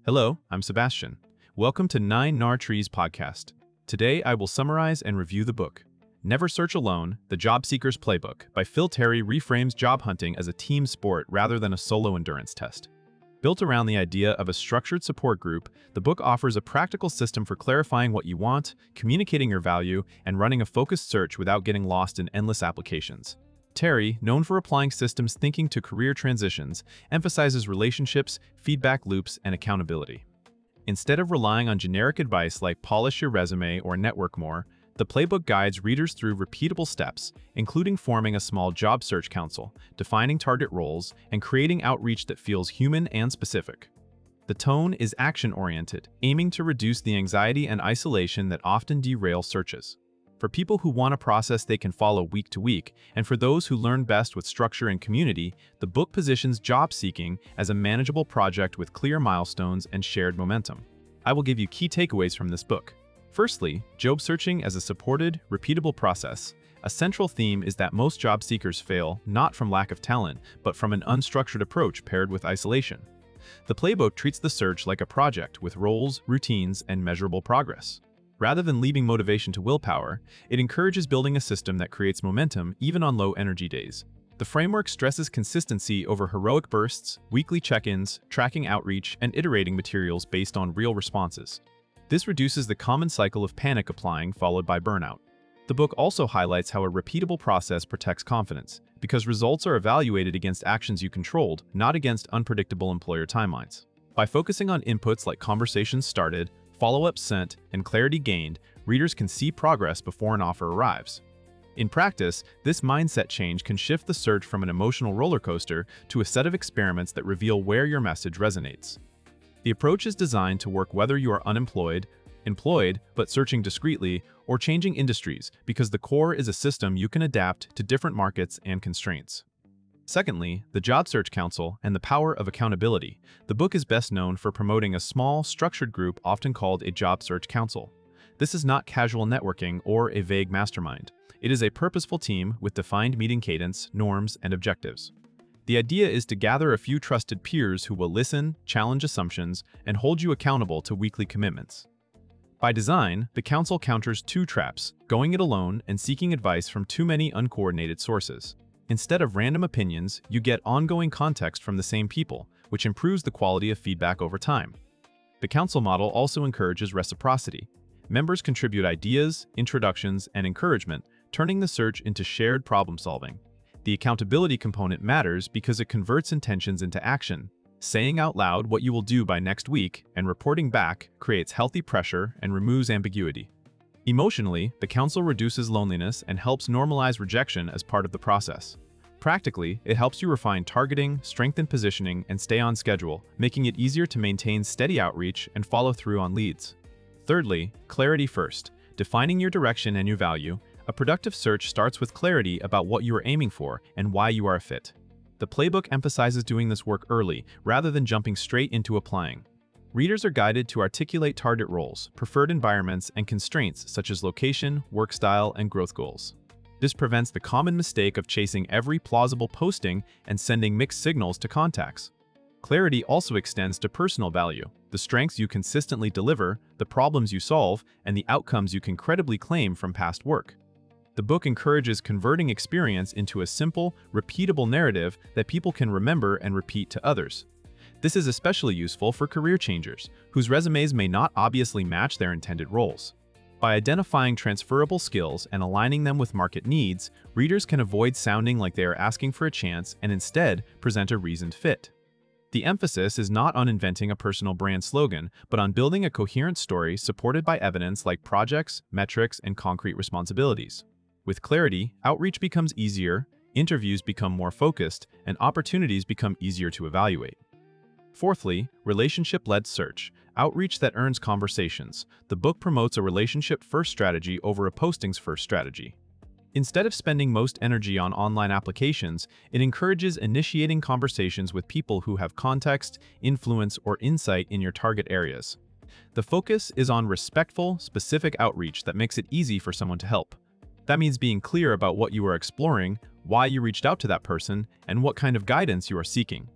Hello, I'm Sebastian. Welcome to 9 Trees podcast. Today I will summarize and review the book. Never Search Alone, The Job Seeker's Playbook by Phil Terry reframes job hunting as a team sport rather than a solo endurance test. Built around the idea of a structured support group, the book offers a practical system for clarifying what you want, communicating your value, and running a focused search without getting lost in endless applications. Terry, known for applying systems thinking to career transitions, emphasizes relationships, feedback loops, and accountability. Instead of relying on generic advice like polish your resume or network more, the playbook guides readers through repeatable steps, including forming a small job search council, defining target roles, and creating outreach that feels human and specific. The tone is action-oriented, aiming to reduce the anxiety and isolation that often derail searches. For people who want a process they can follow week to week, and for those who learn best with structure and community, the book positions job seeking as a manageable project with clear milestones and shared momentum. I will give you key takeaways from this book. Firstly, job searching as a supported, repeatable process. A central theme is that most job seekers fail not from lack of talent, but from an unstructured approach paired with isolation. The playbook treats the search like a project with roles, routines, and measurable progress. Rather than leaving motivation to willpower, it encourages building a system that creates momentum even on low-energy days. The framework stresses consistency over heroic bursts, weekly check-ins, tracking outreach, and iterating materials based on real responses. This reduces the common cycle of panic applying followed by burnout. The book also highlights how a repeatable process protects confidence, because results are evaluated against actions you controlled, not against unpredictable employer timelines. By focusing on inputs like conversations started, follow-ups sent, and clarity gained, readers can see progress before an offer arrives. In practice, this mindset change can shift the search from an emotional roller coaster to a set of experiments that reveal where your message resonates. The approach is designed to work whether you are unemployed, employed but searching discreetly, or changing industries, because the core is a system you can adapt to different markets and constraints. Secondly, the Job Search Council and the power of accountability. The book is best known for promoting a small, structured group often called a Job Search Council. This is not casual networking or a vague mastermind. It is a purposeful team with defined meeting cadence, norms, and objectives. The idea is to gather a few trusted peers who will listen, challenge assumptions, and hold you accountable to weekly commitments. By design, the council counters two traps: going it alone and seeking advice from too many uncoordinated sources. Instead of random opinions, you get ongoing context from the same people, which improves the quality of feedback over time. The council model also encourages reciprocity. Members contribute ideas, introductions, and encouragement, turning the search into shared problem-solving. The accountability component matters because it converts intentions into action. Saying out loud what you will do by next week and reporting back creates healthy pressure and removes ambiguity. Emotionally, the council reduces loneliness and helps normalize rejection as part of the process. Practically, it helps you refine targeting, strengthen positioning, and stay on schedule, making it easier to maintain steady outreach and follow through on leads. Thirdly, clarity first. Defining your direction and your value. A productive search starts with clarity about what you are aiming for and why you are a fit. The playbook emphasizes doing this work early rather than jumping straight into applying. Readers are guided to articulate target roles, preferred environments, and constraints such as location, work style, and growth goals. This prevents the common mistake of chasing every plausible posting and sending mixed signals to contacts. Clarity also extends to personal value, the strengths you consistently deliver, the problems you solve, and the outcomes you can credibly claim from past work. The book encourages converting experience into a simple, repeatable narrative that people can remember and repeat to others. This is especially useful for career changers, whose resumes may not obviously match their intended roles. By identifying transferable skills and aligning them with market needs, readers can avoid sounding like they are asking for a chance and instead present a reasoned fit. The emphasis is not on inventing a personal brand slogan, but on building a coherent story supported by evidence like projects, metrics, and concrete responsibilities. With clarity, outreach becomes easier, interviews become more focused, and opportunities become easier to evaluate. Fourthly, relationship-led search, outreach that earns conversations. The book promotes a relationship-first strategy over a postings-first strategy. Instead of spending most energy on online applications, it encourages initiating conversations with people who have context, influence, or insight in your target areas. The focus is on respectful, specific outreach that makes it easy for someone to help. That means being clear about what you are exploring, why you reached out to that person, and what kind of guidance you are seeking.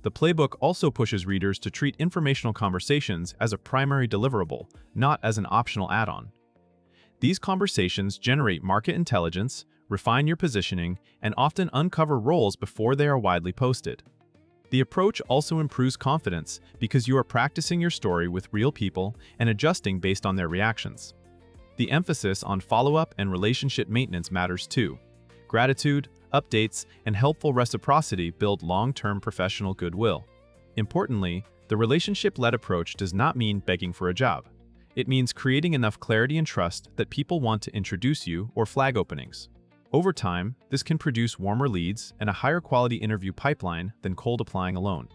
The playbook also pushes readers to treat informational conversations as a primary deliverable, not as an optional add-on. These conversations generate market intelligence, refine your positioning, and often uncover roles before they are widely posted. The approach also improves confidence because you are practicing your story with real people and adjusting based on their reactions. The emphasis on follow-up and relationship maintenance matters too. Gratitude, updates, and helpful reciprocity build long-term professional goodwill. Importantly, the relationship-led approach does not mean begging for a job. It means creating enough clarity and trust that people want to introduce you or flag openings. Over time, this can produce warmer leads and a higher quality interview pipeline than cold applying alone.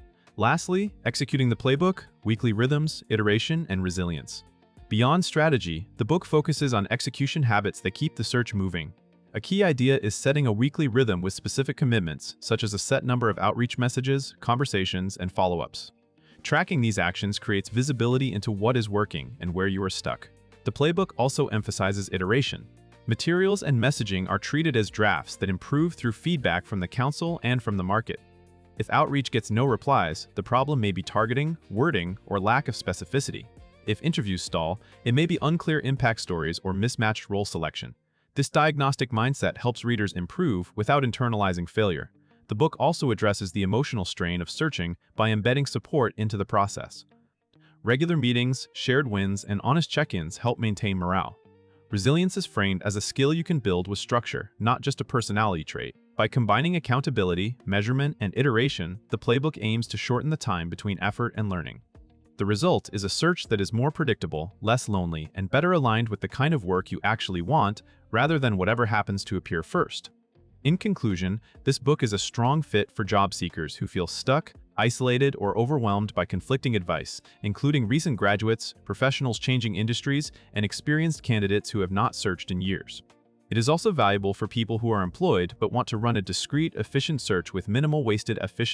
Lastly, executing the playbook, weekly rhythms, iteration, and resilience. Beyond strategy, the book focuses on execution habits that keep the search moving. A key idea is setting a weekly rhythm with specific commitments, such as a set number of outreach messages, conversations, and follow-ups. Tracking these actions creates visibility into what is working and where you are stuck. The playbook also emphasizes iteration. Materials and messaging are treated as drafts that improve through feedback from the council and from the market. If outreach gets no replies, the problem may be targeting, wording, or lack of specificity. If interviews stall, it may be unclear impact stories or mismatched role selection. This diagnostic mindset helps readers improve without internalizing failure. The book also addresses the emotional strain of searching by embedding support into the process. Regular meetings, shared wins, and honest check-ins help maintain morale. Resilience is framed as a skill you can build with structure, not just a personality trait. By combining accountability, measurement, and iteration, the playbook aims to shorten the time between effort and learning. The result is a search that is more predictable, less lonely, and better aligned with the kind of work you actually want, rather than whatever happens to appear first. In conclusion, this book is a strong fit for job seekers who feel stuck, isolated, or overwhelmed by conflicting advice, including recent graduates, professionals changing industries, and experienced candidates who have not searched in years. It is also valuable for people who are employed but want to run a discrete, efficient search with minimal wasted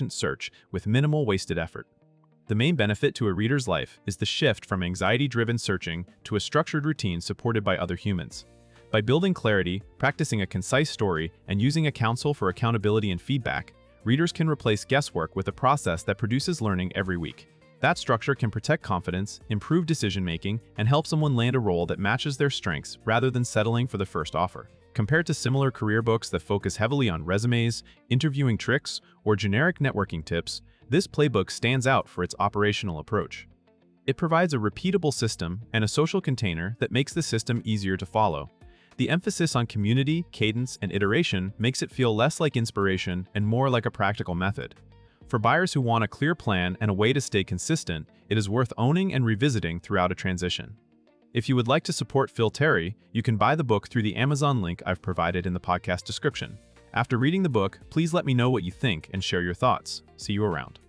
effort. The main benefit to a reader's life is the shift from anxiety-driven searching to a structured routine supported by other humans. By building clarity, practicing a concise story, and using a counsel for accountability and feedback, readers can replace guesswork with a process that produces learning every week. That structure can protect confidence, improve decision-making, and help someone land a role that matches their strengths rather than settling for the first offer. Compared to similar career books that focus heavily on resumes, interviewing tricks, or generic networking tips, this playbook stands out for its operational approach. It provides a repeatable system and a social container that makes the system easier to follow. The emphasis on community, cadence, and iteration makes it feel less like inspiration and more like a practical method. For buyers who want a clear plan and a way to stay consistent, it is worth owning and revisiting throughout a transition. If you would like to support Phil Terry, you can buy the book through the Amazon link I've provided in the podcast description. After reading the book, please let me know what you think and share your thoughts. See you around.